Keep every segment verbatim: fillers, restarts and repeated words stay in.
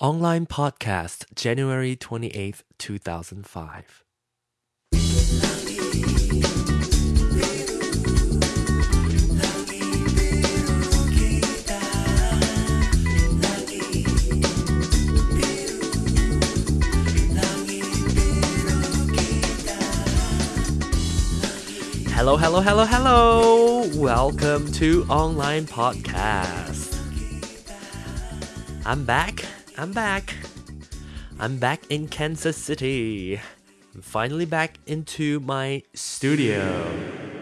Online podcast, January twenty-eighth, two thousand five. Hello, hello, hello, hello. Welcome to Online Podcast. I'm back. I'm back. I'm back in Kansas City. I'm finally back into my studio.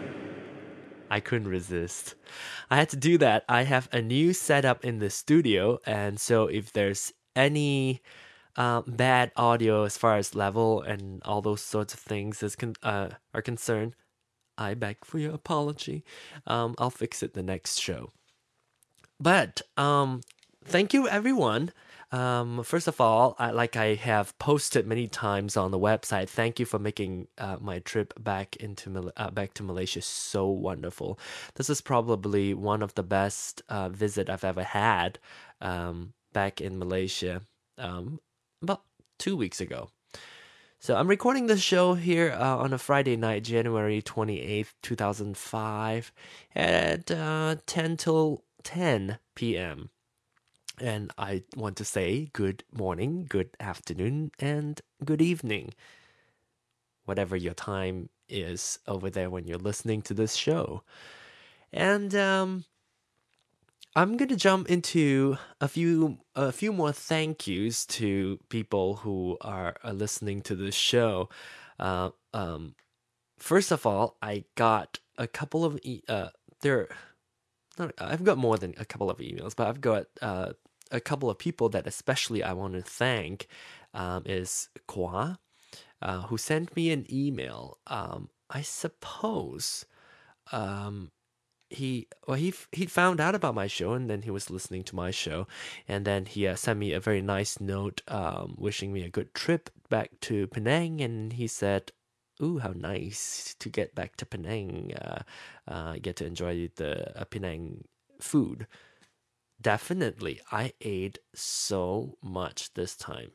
I couldn't resist. I had to do that. I have a new setup in the studio, and so if there's any uh, bad audio as far as level and all those sorts of things is con- uh, are concerned, I beg for your apology. Um, I'll fix it the next show. But um, thank you, everyone. Um, first of all, I, like I have posted many times on the website, thank you for making uh, my trip back into uh, back to Malaysia so wonderful. This is probably one of the best uh, visit I've ever had um, back in Malaysia um, about two weeks ago. So I'm recording this show here uh, on a Friday night, January twenty-eighth, two thousand five at uh, ten till ten p.m. And I want to say good morning, good afternoon, and good evening, whatever your time is over there when you're listening to this show. And um, I'm gonna jump into a few a few more thank yous to people who are, are listening to this show. Uh, um, first of all, I got a couple of e- uh, there. Not, I've got more than a couple of emails, but I've got uh, a couple of people that especially I want to thank. Um, is Kwa, uh, who sent me an email. Um, I suppose. Um, he well he he found out about my show, and then he was listening to my show, and then he uh, sent me a very nice note um wishing me a good trip back to Penang, and he said, ooh, how nice to get back to Penang, uh, uh get to enjoy the uh, Penang food. Definitely, I ate so much this time.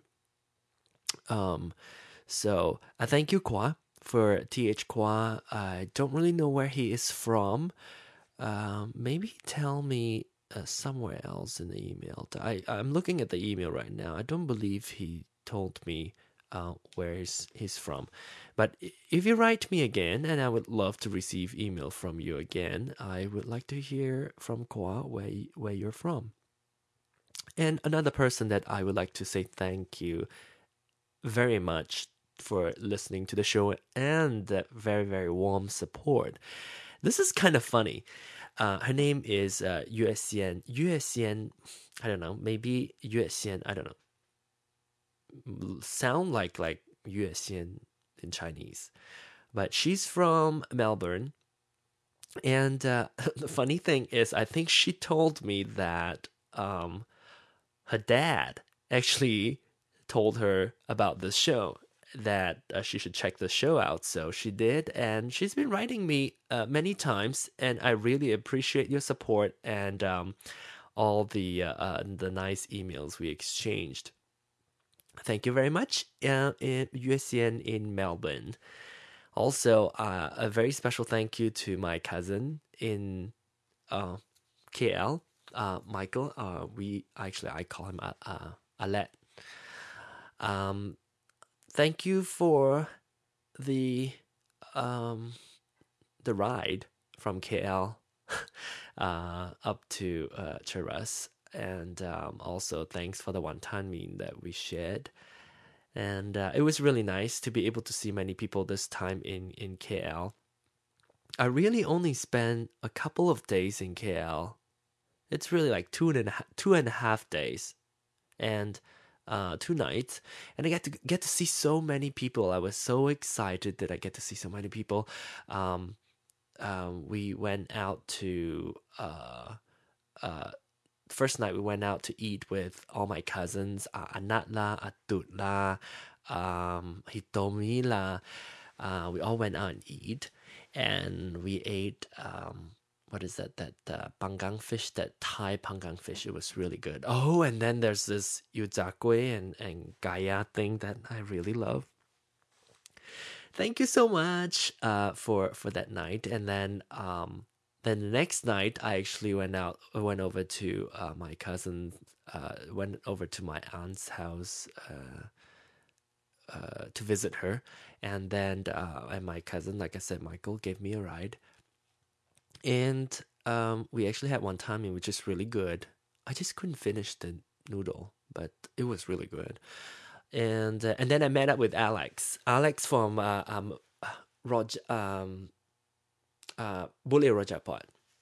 Um so I uh, thank you, Kwa, for T H Kwa. I don't really know where he is from. Um, maybe tell me uh, somewhere else in the email. I, I'm looking at the email right now. I don't believe he told me uh, where he's, he's from. But if you write me again, and I would love to receive email from you again, I would like to hear from Kwa where, where you're from. And another person that I would like to say thank you very much for listening to the show and that very, very warm support. This is kind of funny. Uh, her name is uh, Yue Xian. Yue Xian, I don't know, maybe Yue Xian, I don't know. Sound like like Yue Xian in Chinese. But she's from Melbourne. And uh, the funny thing is, I think she told me that um, her dad actually told her about this show, that uh, she should check the show out. So she did, and she's been writing me uh, many times, and I really appreciate your support and um, all the uh, uh, the nice emails we exchanged. Thank you very much, uh, in U S N in Melbourne. Also, uh, a very special thank you to my cousin in uh, K L, uh, Michael. Uh, we actually I call him uh, uh, Alet. Um, thank you for the um the ride from K L uh up to uh Cheras, and um also thanks for the wanton mean that we shared, and uh, it was really nice to be able to see many people this time in in K L. I really only spent a couple of days in K L. It's really like two and a half, two and a half days, and uh, two nights, and I get to get to see so many people. I was so excited that I get to see so many people. Um, um, we went out to uh, uh, first night we went out to eat with all my cousins, uh, Anat la, Atut la, um, Hitomi la. Uh, we all went out and eat, and we ate um, what is that? That uh, panggang fish, that Thai panggang fish. It was really good. Oh, and then there's this yuzakwe and and gaya thing that I really love. Thank you so much uh, for for that night. And then um, then the next night, I actually went out, went over to uh, my cousin, uh, went over to my aunt's house uh, uh, to visit her, and then uh, and my cousin, like I said, Michael, gave me a ride, and um, we actually had one time, which is really good. I just couldn't finish the noodle, but it was really good. And uh, and then I met up with Alex, Alex from uh, um, Rog, um, uh, Bully Rojapot,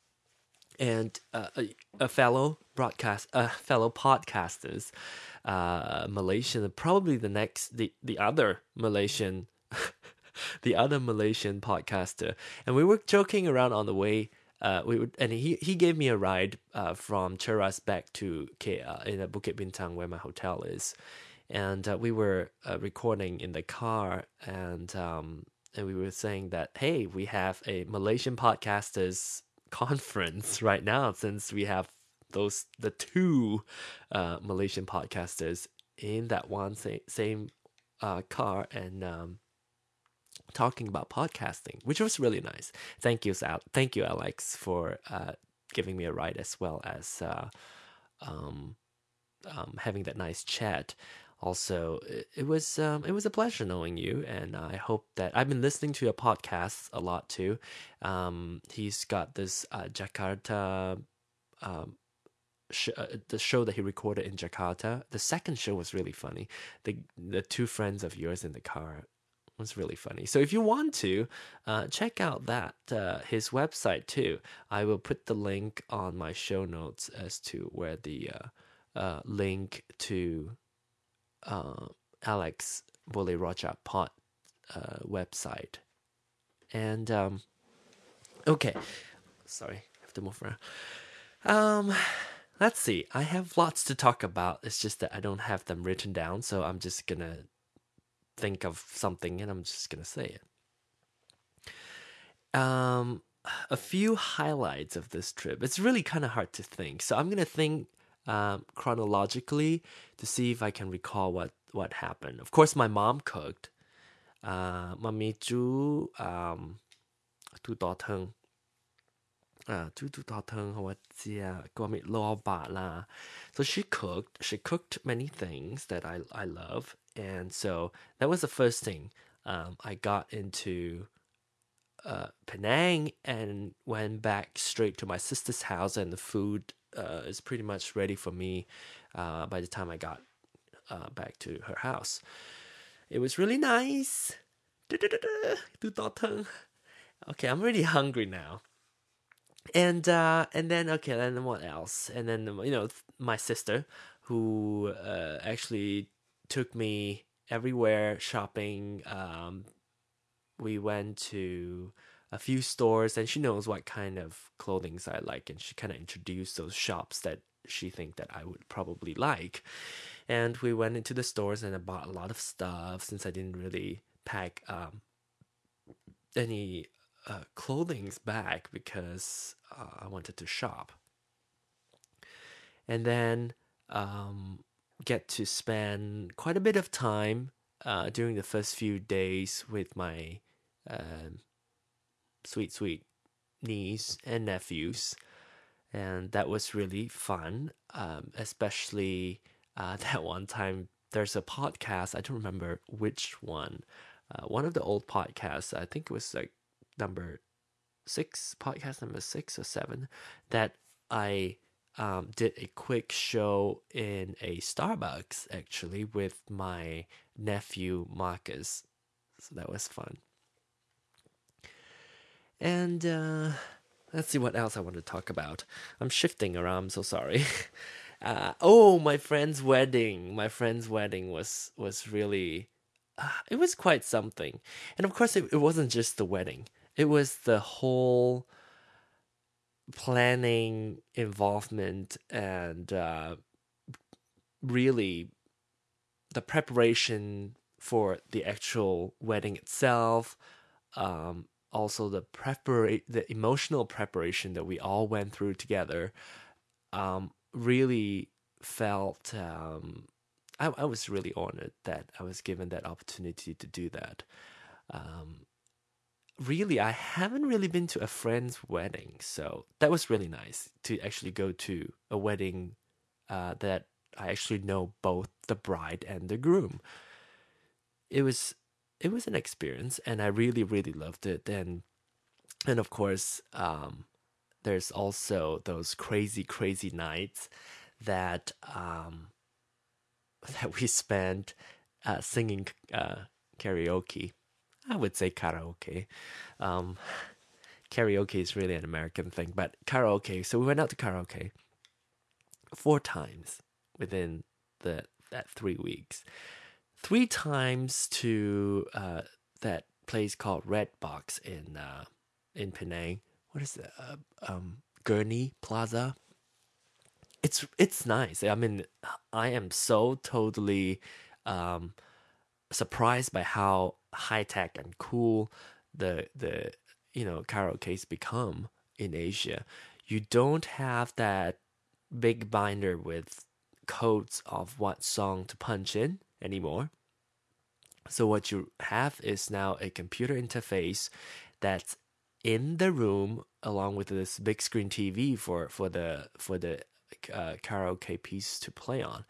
and uh, a, a fellow broadcast, a uh, fellow podcasters, uh, Malaysian, probably the next, the the other Malaysian, the other Malaysian podcaster, and we were joking around on the way. Uh, we would, and he, he gave me a ride uh, from Cheras back to K L in uh, Bukit Bintang, where my hotel is. And uh, we were uh, recording in the car, and um, and we were saying that, hey, we have a Malaysian podcasters conference right now, since we have those the two uh, Malaysian podcasters in that one same, same uh, car, and um, talking about podcasting, which was really nice. Thank you, Sal. Thank you, Alex, for uh, giving me a ride, as well as uh, um, um, having that nice chat. Also, it, it was um, it was a pleasure knowing you, and I hope that I've been listening to your podcasts a lot too. Um, he's got this uh, Jakarta, um, sh- uh, the show that he recorded in Jakarta. The second show was really funny. The the two friends of yours in the car was really funny. So if you want to uh, check out that uh, his website too, I will put the link on my show notes as to where the uh, uh, link to uh, Alex Boleh Roja Pot uh, website. And um, okay, sorry, I have to move around. Um, let's see. I have lots to talk about. It's just that I don't have them written down, so I'm just gonna think of something and I'm just gonna say it. Um, a few highlights of this trip. It's really kind of hard to think, so I'm gonna think um, chronologically to see if I can recall what what happened. Of course, my mom cooked. Uh, Mami Chu um, tu tỏ thân. Uh, tu tu tỏ thân hoặc là có mẹ lo bà la. So she cooked. She cooked many things that I I love, and so that was the first thing. Um, I got into uh, Penang and went back straight to my sister's house, and the food uh, is pretty much ready for me uh, by the time I got uh, back to her house. It was really nice. Okay, I'm really hungry now. And uh, and then okay, then what else? And then you know my sister, who uh, actually took me everywhere shopping. Um, we went to a few stores, and she knows what kind of clothing I like, and she kind of introduced those shops that she think that I would probably like. And we went into the stores, and I bought a lot of stuff since I didn't really pack um, any uh, clothings back because uh, I wanted to shop. And then um, get to spend quite a bit of time uh, during the first few days with my um, sweet, sweet niece and nephews. And that was really fun, um, especially uh, that one time there's a podcast. I don't remember which one. Uh, one of the old podcasts, I think it was like number six, podcast number six or seven, that I um, did a quick show in a Starbucks, actually, with my nephew, Marcus. So that was fun. And uh, let's see what else I want to talk about. I'm shifting around, I'm so sorry. Uh, oh, my friend's wedding. My friend's wedding was, was really, uh, it was quite something. And of course, it, it wasn't just the wedding. It was the whole planning, involvement, and uh, really the preparation for the actual wedding itself. Um, also the prepara- the emotional preparation that we all went through together, um, really felt. Um, I, I was really honored that I was given that opportunity to do that. Um, really, I haven't really been to a friend's wedding, so that was really nice to actually go to a wedding uh, that I actually know both the bride and the groom. It was it was an experience, and I really really loved it. And and of course, um, there's also those crazy crazy nights that um, that we spent uh, singing uh, karaoke. I would say karaoke. Um, Karaoke is really an American thing, but karaoke. So we went out to karaoke four times within the that three weeks. Three times to uh, that place called Red Box in uh, in Penang. What is it? Uh, um, Gurney Plaza. It's it's nice. I mean, I am so totally um, surprised by how high tech and cool the the you know karaoke's become in Asia. You don't have that big binder with codes of what song to punch in anymore. So what you have is now a computer interface that's in the room along with this big screen T V for for the for the uh, karaoke piece to play on,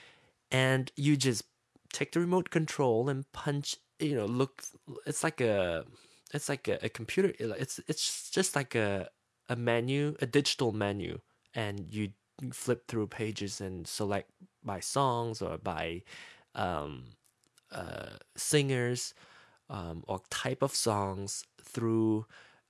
and you just take the remote control and punch. You know, look, it's like a it's like a, a computer. It's it's just like a a menu, a digital menu, and you flip through pages and select by songs or by um, uh, singers um, or type of songs through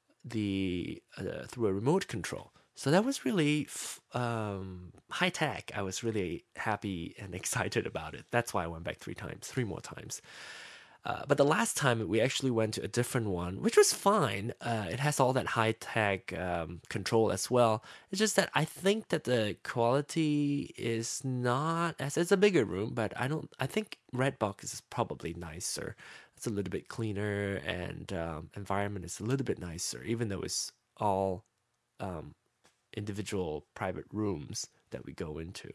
the uh, through a remote control. So that was really f- um, high tech. I was really happy and excited about it. That's why I went back three times, three more times. Uh, but the last time we actually went to a different one, which was fine. Uh, it has all that high tech um, control as well. It's just that I think that the quality is not as it's a bigger room, but I don't. I think Redbox is probably nicer. It's a little bit cleaner, and um, environment is a little bit nicer, even though it's all um, individual private rooms that we go into.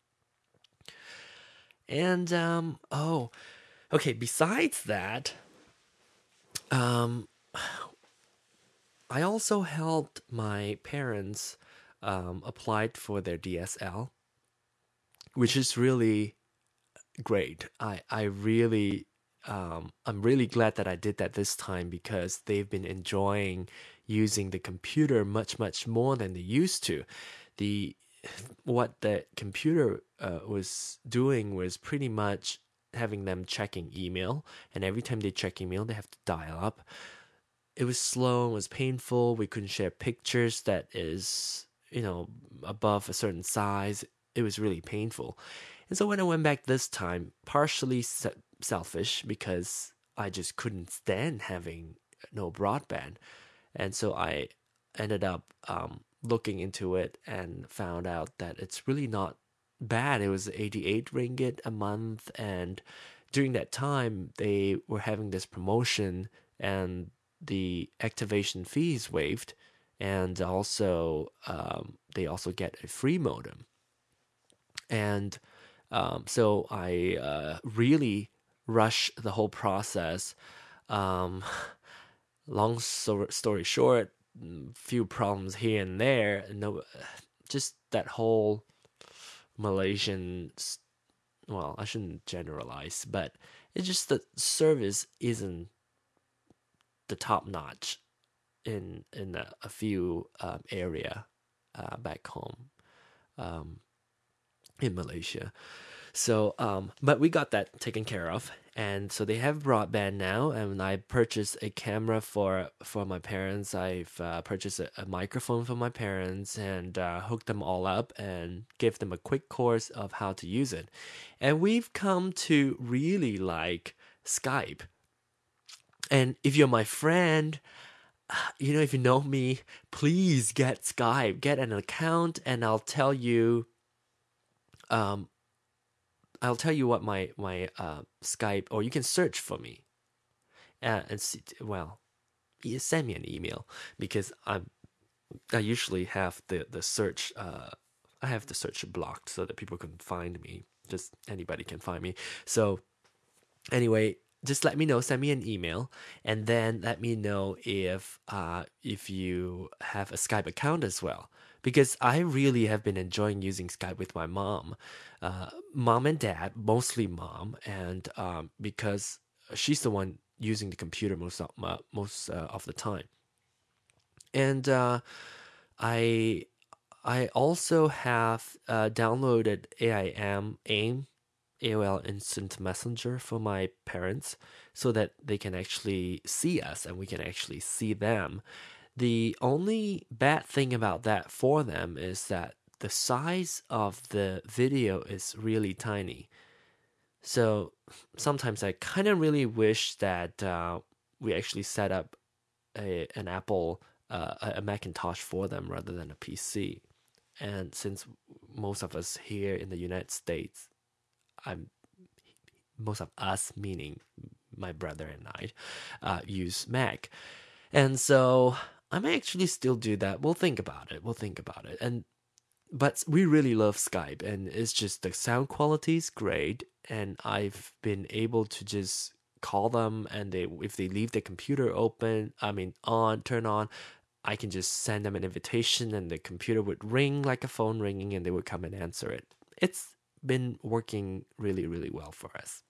And um, oh, okay. Besides that, um, I also helped my parents um, applied for their D S L, which is really great. I I really um, I'm really glad that I did that this time because they've been enjoying using the computer much much more than they used to. The what the computer uh, was doing was pretty much having them checking email, and every time they check email, they have to dial up. It was slow, it was painful. We couldn't share pictures that is, you know, above a certain size. It was really painful. And so when I went back this time, partially se- selfish because I just couldn't stand having no broadband. And so I ended up um, looking into it and found out that it's really not bad. It was eighty-eight ringgit a month. And during that time, they were having this promotion and the activation fee is waived. And also, um, they also get a free modem. And um, so I uh, really rush the whole process. Um, long so- story short, few problems here and there. No, just that whole Malaysian. Well, I shouldn't generalize, but it's just the service isn't the top notch in in a, a few um, area uh, back home um, in Malaysia. So, um, but we got that taken care of, and so they have broadband now. And I purchased a camera for for my parents. I've uh, purchased a, a microphone for my parents and uh, hooked them all up and gave them a quick course of how to use it. And we've come to really like Skype. And if you're my friend, you know, if you know me, please get Skype, get an account, and I'll tell you. Um, I'll tell you what my my uh, Skype, or you can search for me uh, and see. Well, you send me an email because I'm I usually have the the search uh I have the search blocked so that people can find me. Just anybody can find me. So anyway, just let me know, send me an email, and then let me know if uh if you have a Skype account as well. Because I really have been enjoying using Skype with my mom, uh, mom and dad, mostly mom, and um, because she's the one using the computer most of, uh, most uh, of the time, and uh, I I also have uh, downloaded A I M AIM A O L Instant Messenger for my parents so that they can actually see us and we can actually see them. The only bad thing about that for them is that the size of the video is really tiny. So sometimes I kind of really wish that uh, we actually set up a, an Apple, uh, a Macintosh for them rather than a P C. And since most of us here in the United States, I'm most of us, meaning my brother and I, uh, use Mac. And so I may actually still do that. We'll think about it. We'll think about it. And but we really love Skype, and it's just the sound quality is great. And I've been able to just call them, and they if they leave the computer open, I mean on, turn on, I can just send them an invitation, and the computer would ring like a phone ringing, and they would come and answer it. It's been working really, really well for us.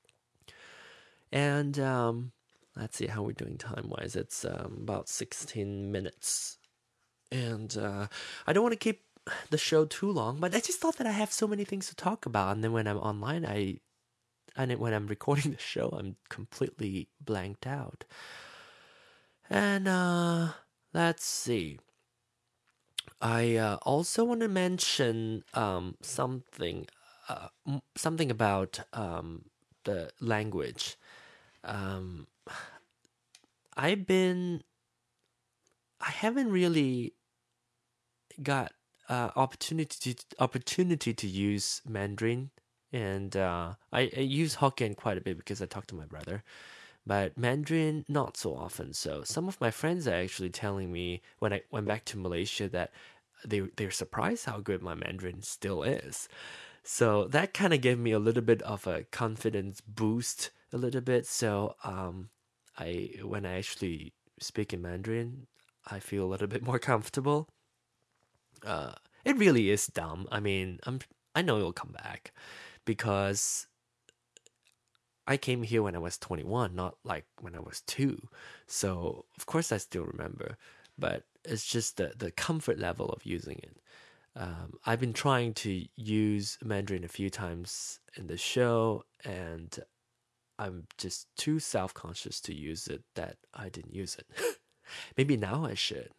And um, let's see how we're doing time-wise. It's um, about sixteen minutes. And uh, I don't want to keep the show too long, but I just thought that I have so many things to talk about. And then when I'm online, I and when I'm recording the show, I'm completely blanked out. And uh, let's see. I uh, also want to mention um, something, uh, something about um, the language. Um, I've been, I haven't really got uh, opportunity to, opportunity to use Mandarin, and uh, I, I use Hokkien quite a bit because I talk to my brother, but Mandarin not so often. So some of my friends are actually telling me when I went back to Malaysia that they they're surprised how good my Mandarin still is. So that kind of gave me a little bit of a confidence boost, a little bit. So um, I when I actually speak in Mandarin, I feel a little bit more comfortable. Uh, it really is dumb. I mean, I'm I know it'll come back because I came here when I was twenty-one, not like when I was two. So of course I still remember, but it's just the the comfort level of using it. Um, I've been trying to use Mandarin a few times in the show, and I'm just too self-conscious to use it that I didn't use it. Maybe now I should.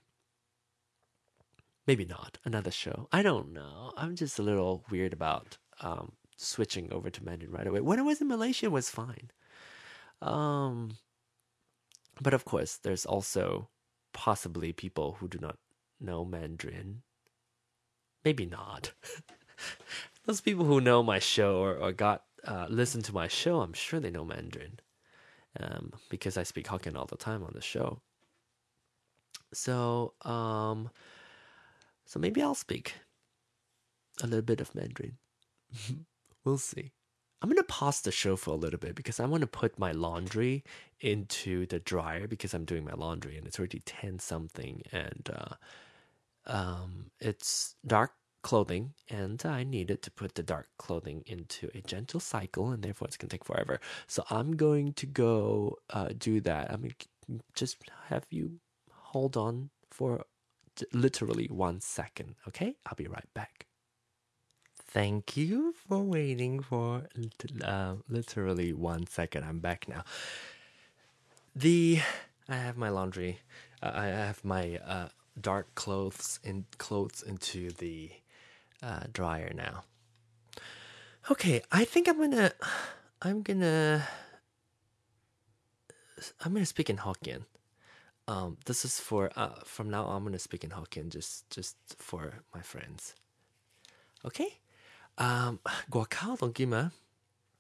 Maybe not. Another show. I don't know. I'm just a little weird about um, switching over to Mandarin right away. When I was in Malaysia, it was fine. Um, but of course, there's also possibly people who do not know Mandarin. Maybe not. Those people who know my show or, or got uh, listen to my show, I'm sure they know Mandarin, um, because I speak Hokkien all the time on the show. So, um, so maybe I'll speak a little bit of Mandarin. We'll see. I'm gonna pause the show for a little bit because I want to put my laundry into the dryer because I'm doing my laundry and it's already ten something, and uh, um, it's dark clothing, and I needed to put the dark clothing into a gentle cycle, and therefore it's gonna take forever. So I'm going to go uh, do that. I mean, just have you hold on for literally one second, okay? I'll be right back. Thank you for waiting for uh, literally one second. I'm back now. The I have my laundry. Uh, I have my uh, dark clothes in clothes into the uh, dryer now. Okay, I think I'm gonna. I'm gonna. I'm gonna speak in Hokkien. Um, this is for uh, from now on. I'm gonna speak in Hokkien just just for my friends. Okay. Um, 外口當見嘛，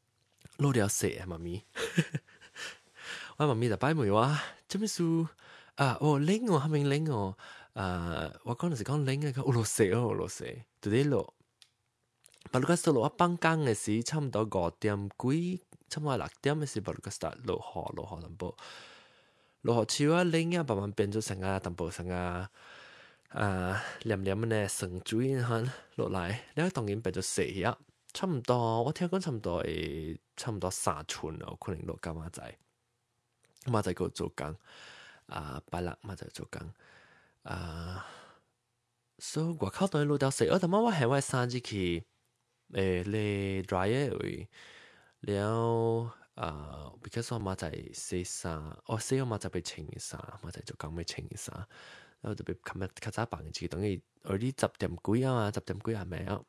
攞了食啊媽咪，我媽咪就擺梅話，做咩事？ 啊，哦，冷哦，还没冷哦。啊，我嗰陣時講冷嘅，講俄羅斯哦，俄羅斯，到底落。巴魯加斯落我放工嘅時，差唔多五點幾，差唔多六點嘅時，巴魯加斯落雨落雨淡薄，落雨超啊冷啊，慢慢變咗成啊淡薄成啊啊黏黏嘅霜水嚇落嚟，แล้ว當然變咗死啊，差唔多我聽講差唔多誒，差唔多三寸咯，可能落加馬仔，馬仔嗰度做工啊，拜六馬仔做工啊，所以外口當然落到死，我但係我係我三日去。誒你 dryer 會，แล้วอ่า because 我มาจากเซซ่าอ๋อเซ我มาจากไปเชียงซามาจาก做工ไปเชียงซาแล้ว就ไป琴日較早辦自己等於我啲十點幾啊嘛十點幾啊咩啊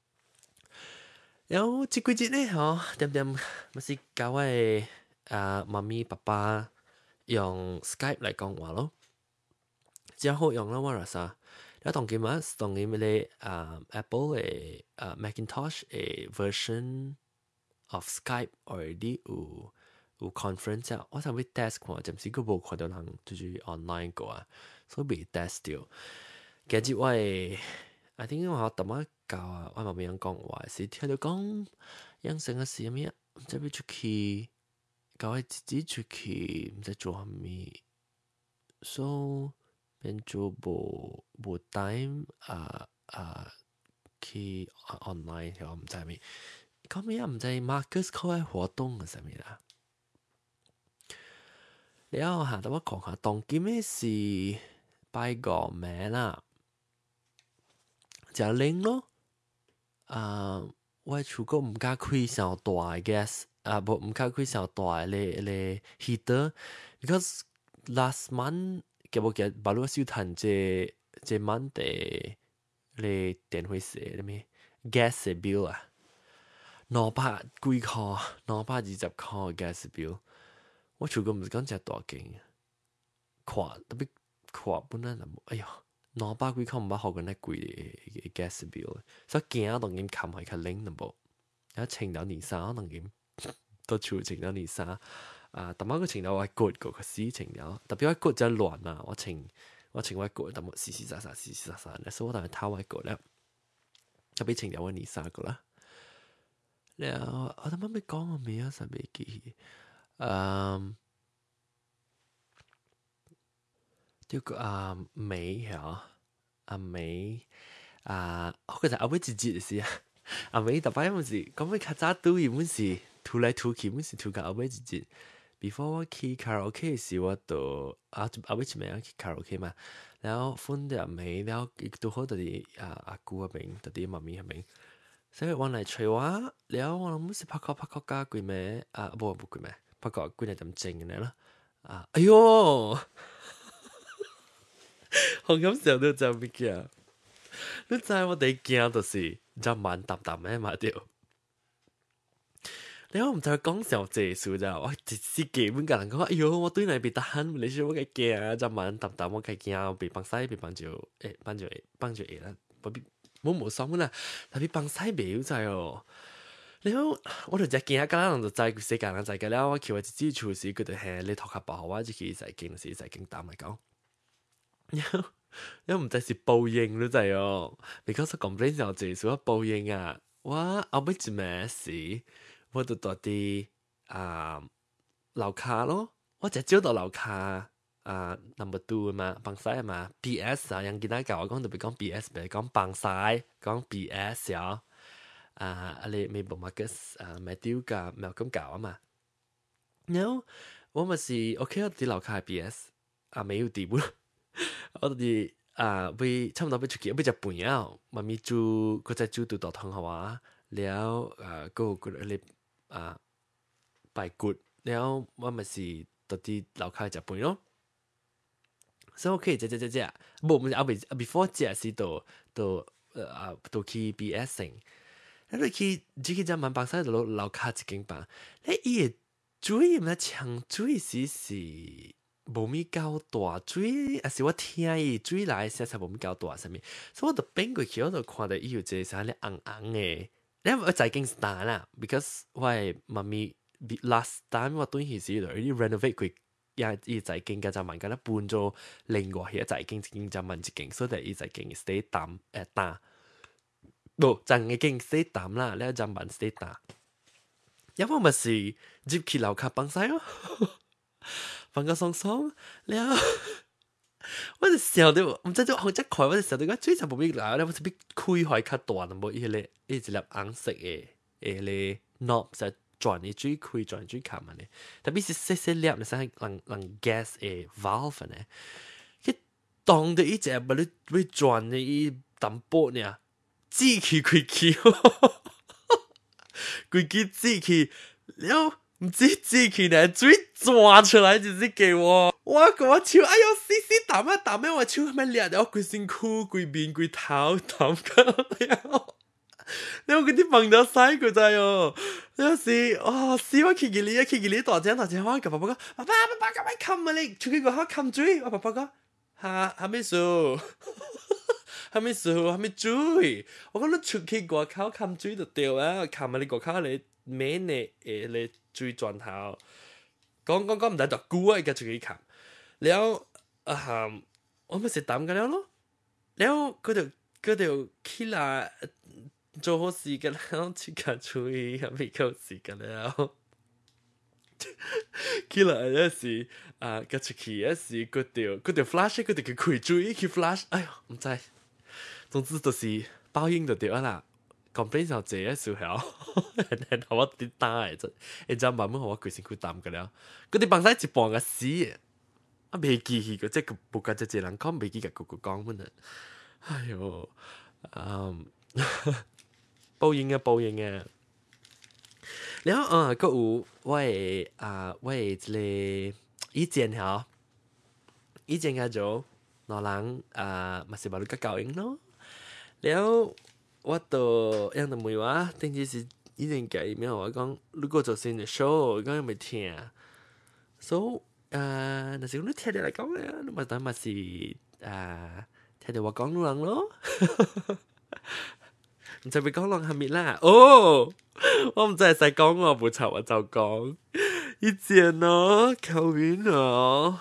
แล้ว這幾日咧嗬點點咪是教我啊媽咪爸爸用 Skype 嚟講話咯真好用啦我話啥แล้ว當佢嘛當佢咪咧啊 Apple 嘅啊 Macintosh 嘅 version of Skype already 有有 conference 啊，我想要 test 看，暫時佢冇看到人就是 online 過啊，所以未 test 到。今日我係 I think 我特麼教啊，我媽咪樣講話是聽到講養成嘅事咩，唔知要出去教我自己出去，唔知做乜嘢，so 變做冇冇 time 啊啊去 online 我唔知咩。講咩啊？唔知 Marcus 開活動嘅係咩啦？แล้วหาแต่ว่าของหา當今嘅事拜個名啦，就冷咯。啊，我厝個唔敢開上大嘅 gas， 啊不唔敢開上大嘅嘅 heater，because last month 嘅冇嘅，巴魯少談這這 month 嘅嘅電費係咩 gas 嘅 bill 啊？兩百幾塊，兩百二十塊 gas bill， 我厝個唔是講只大間，看特別看本來就哎呀，兩百幾塊唔捌學過那貴嘅 gas bill， 所以驚當然冚係較冷淡薄，然後穿到年衫當然到厝穿到年衫啊，但係個穿到我骨個個死穿到，特別我骨真亂啊，我穿我穿我骨，但係死死殺殺死死殺殺咧，所以我當然偷我骨咧，特別穿到我年衫個啦。แล้ว我ทำไมไม่講我咩啊？實未記，嗯，呢個啊美係啊美啊，我覺得阿妹自己是啊，阿妹特別有時講咩較早對伊本是塗來塗去，本是塗個阿妹自己。Before 我去卡拉 OK 嘅時，我就啊阿妹前面去卡拉 OK 嘛，然後分啲阿妹，然後亦都好特啲啊阿姑嗰邊，特啲媽咪嗰邊。所以往嚟吹話，แล้ว我諗是拍個拍個加幾咩啊？不不幾咩？拍個幾日咁正嘅啦啊！哎喲，好感受到就咩嘅？你知我哋驚就是就慢淡淡嘅嘛掉。你我唔知講笑借數咋？我直接基本個人講，哎喲，我對你被打，你說我嘅驚啊！就慢淡淡，我嘅驚被幫曬，被幫住誒幫住幫住誒啦，不必。冇冇爽啦，特別幫曬表就哦。แล้ว我就只見一間人就制世界人制嘅แล้ว我叫我自己處事佢哋係你托下保我自己就係見事就係見膽嚟講。แล้วแล้ว唔制是報應咯就係哦 ，because 講真就係少報應啊。我後尾做咩事，我就到啲啊樓下咯，我就招到樓下。啊 number two 嘛，幫曬嘛 ，B S 啊，人見到教我講特別講 B S， 別講幫曬，講 B S 啊，啊，你未冇嘛個啊 Matthew 噶，冇咁教啊嘛。然後我咪是 OK，我啲樓下係 B S， 啊沒有地步，我哋啊會差唔多要出去，要隻半啊，媽咪煮嗰隻煮到到湯好啊，แล้ว啊個個你啊排骨，แล้ว我咪是到啲樓下隻半咯。所以我可以借借借借，冇唔係阿未阿 before 借是到到誒啊到去 B S 成，咁你去只去只萬百曬度樓下一間房，你伊個水唔係長水時是冇咪夠大水，還是我聽伊水來時才冇咪夠大啥物，所以我就變過去我就看到伊有一個啥咧紅紅嘅，你我在間是大啦 ，because 我媽咪 last time 我對佢時就已經 renovate 過。 也伊在經嘅就問緊咧搬咗另外一在經經就問一間，所以伊在經 stay 淡誒淡，不就嘅經 stay 淡啦，แล้ว就問 stay 淡，因為咪是接起樓下幫曬咯，幫個鬆鬆，แล้ว我就想到唔知做好只開，我就想到我最就冇咩啦，咧我就俾開開較大，冇伊個伊一粒紅色嘅誒咧 knob 就轉你最開轉最冚啊咧，特別是細細粒，你使人人 gas 誒 valve 咧，佢當到伊隻把你會轉你伊淡薄呢，支起開起，開起支起，แล้ว唔知支起呢嘴抓出來就是給我。我個我手，哎呦死死淡啊淡啊！我手係咪裂咗？規身軀、規面、規頭淡咗了。你有嗰啲碰到晒佢咋喲？有時哦，死我企住你，企住你大隻大隻，我跟爸爸講：爸爸爸爸，咁樣冚啊你！出去個口冚嘴，我爸爸講：嚇，係咪數？係咪數？係咪嘴？我講你出去個口冚嘴就掉啊！冚啊你個口你面你誒你嘴轉頭，講講講唔得就估啊！而家出去冚。แล้วอ่า我咪食膽กันแล้ว咯แล้ว佢哋佢哋คิด啦做好事กันแล้วที่กันช่วยไม่เข้า事กันแล้วคิด啦有時啊個出去有時佢哋佢哋 flash 佢哋佢開注意佢 flash 哎呦唔知總之就是報應就對啦complain 就這一時候然後我啲打嚟就你就慢慢我佢先佢膽กันแล้ว佢哋幫晒一半嘅屎啊，未記起個，即係冇家隻隻人講未記個個個講乜啊！哎呦，嗯，報應啊報應啊！然後啊，個有我誒啊，我誒一個以前嚇，以前嘅就老人啊，咪是話你個教應咯。然後我就樣都冇話，定係是以前嘅咩我講，如果做新嘅 show，講未聽，so。誒，但是你聽到嚟講咧，你咪等咪是誒聽到我講路人咯，唔就俾講路係咪啦？哦，我唔真係使講我冇錯我就講，以前咯，教員咯，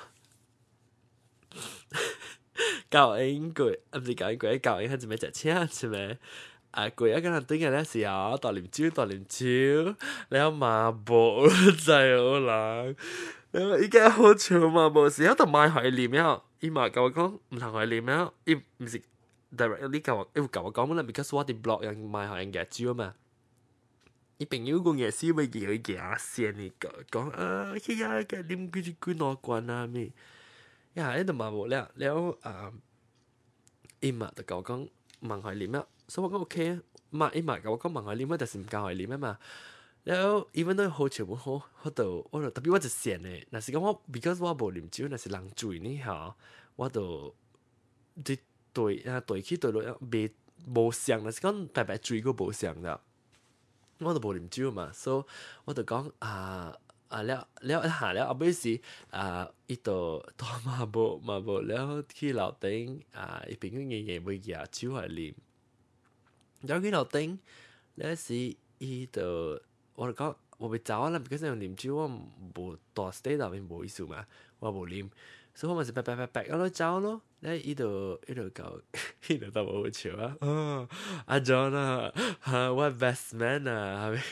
教員佢唔是教員佢，教員係做咩隻車係咪？啊，佢一個人對嘅咧時候，大連蕉大連蕉，你有麻布真係好難。依家好長嘛，無時喺度買海念呀，伊嘛甲我講唔同海念呀，伊唔是 directly 甲我，伊有甲我講乜啦 ，because 我哋 blog 人買海人嘅招嘛，伊朋友講嘢是咪叫伊嘅先嚟講講啊，依家嘅念佢啲佢攞慣啊咩，呀喺度嘛無了了啊，伊嘛就甲我講問海念呀，所以我講 OK 啊，嘛伊嘛甲我講問海念呀，但是唔教海念啊嘛。แล้วอีเวนต์好潮本好嗰度我度特別我就成咧，嗱是講我 because 我無啉酒，嗱是人醉呢嚇，我度啲對啊對起對落未無相，嗱是講白白醉個無相啦，我度無啉酒嘛，所以我就講啊啊了了一下了後尾時啊伊度多嘛無嘛無了去樓頂啊伊朋友夜夜會舉酒嚟啉，了去樓頂了時伊度。我就講我未走啦，because 用啉酒我無大 stay 入面無意思嘛，我無啉，所以我咪是白白白白咁樣走咯。咧依度依度搞，依度都冇好笑啊！啊，阿 John 啊，嚇我 best man 啊，係咪？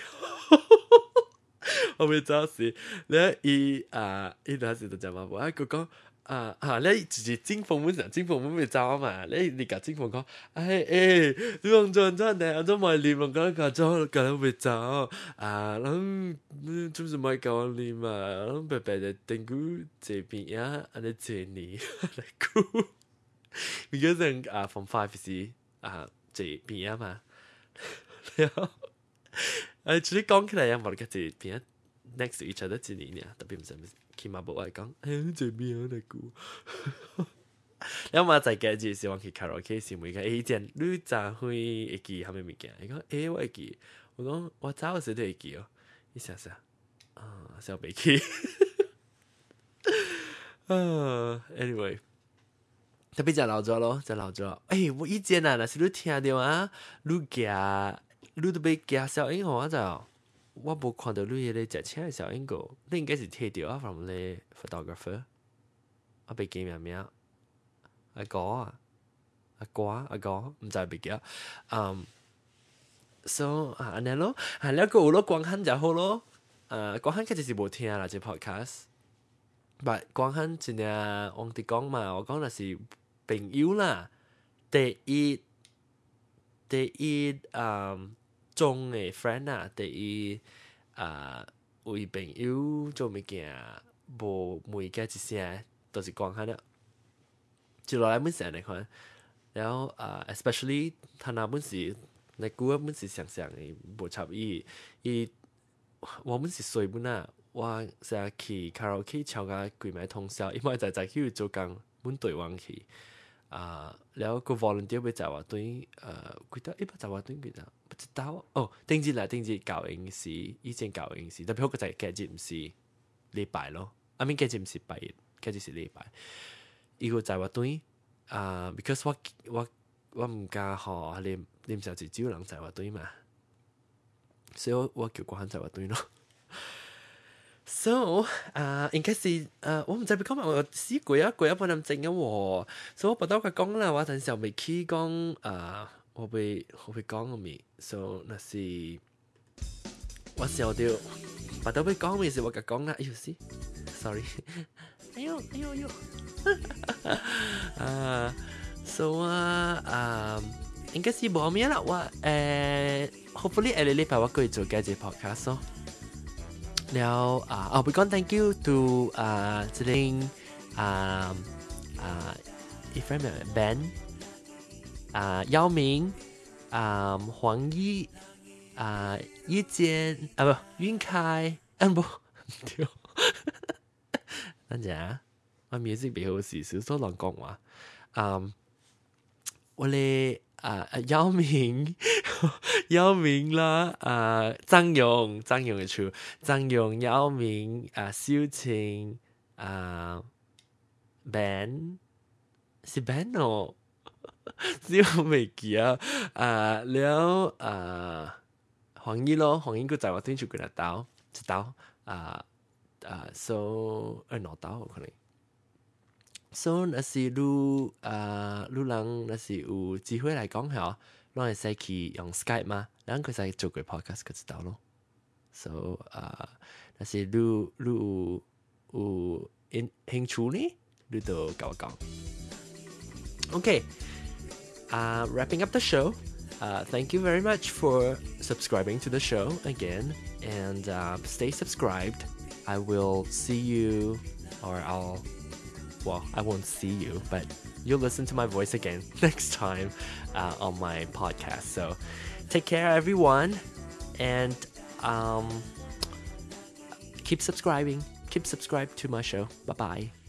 我未走時，咧伊啊依度時就就話我佢講。啊啊！你自己金鳳本上金鳳本咪走嘛？你你甲金鳳講，哎哎，你講真真嘅，我都咪念落嗰個咗，個人咪走啊！諗做乜咪教我念啊？諗白白嘅定估這邊啊，安尼這你嚟估，而家陣啊 from five 是啊這邊啊嘛，然後誒，至於講起來有冇個這邊 next to each other 一年呢？特別唔係唔係。佢嘛冇愛講，誒做咩嚟估？然後我在家就希望去卡拉 OK 時，每個誒件你咋會會記係咪物件？伊講誒我會記，我講我早時都會記哦。伊想想啊，想袂記。啊 ，anyway，特別就老咗咯，就老咗。誒，我以前啊，若是你聽到啊，你夾你都要夾小英雄啊就。 我冇看到你咧，只車嘅時候應該你應該是睇到啊 from 你 photographer。我被記名名，阿哥啊，阿哥阿哥，唔知被記啊。嗯 ，so 啊，安尼咯，係了個有咯光漢就好咯。誒，光漢其實是冇聽啦，只 podcast。但光漢真係我哋講嘛，我講那是朋友啦，第一第一誒中嘅 friend 啊，第一誒為朋友做物件，無每個一聲都是光漢啦。接落來本時嚟看，然後誒 especially 他那本時，你估啊本時常常嘅無插意，伊我本時睡本啊。我成日去卡拉 OK 唱個鬼買通宵，因為就就去做工，本隊灣去啊，แล้ว個 volunteer ไป就話對誒，記得一百就話對記得，不知道哦，定節啦，定節教應是以前教應是，特別好個就係假日唔是禮拜咯，I mean 假日唔是拜日，假日是禮拜，伊個就話對啊 ，because 我我我唔加學你你唔就係只有人就話對嘛，所以我我叫關就話對咯。So 啊、uh, 應該是誒、uh, 我唔知邊講乜，我試過啊，過一半咁正嘅喎，所以我不嬲佢講啦，我陣時候未去講啊，我會我會講個咪 ，so 那是我時候就不嬲會講嘅時，我佢講啦，哎呦死 ，sorry， 哎呦哎呦哎呦，啊 ，so 啊啊，應該是冇咩啦，我誒 hopefully 下個禮拜我可以做幾隻 podcast 咯。แล้วอ่าเอาไปก่อน thank you to อ่าจิลิงอ่าอ่าอีเฟรมแบนอ่าเยาหมิงอ่า黄一อ่ายี่เจียนอ่า不云开嗯不對等陣啊我 music 比好時少所亂講話嗯我哋啊姚明姚明啦啊張勇張勇嘅處張勇姚明啊小晴啊 Ben 是 Ben 哦小未記啊啊แล้ว啊黃一咯黃一個在我對住佢那刀一刀啊啊 so 二腦刀可能so 那是路啊路人那是有機會嚟講下，攞嚟使去用 Skype 嘛，然後佢使做個 podcast 佢知道咯。so 啊那是路路有有興趣呢，你就跟我講。Okay, uh, wrapping up the show. Uh, thank you very much for subscribing to the show again, and uh, stay subscribed. I will see you, or I'll. Well, I won't see you, but you'll listen to my voice again next time uh, on my podcast. So take care, everyone, and um, keep subscribing. Keep subscribed to my show. Bye-bye.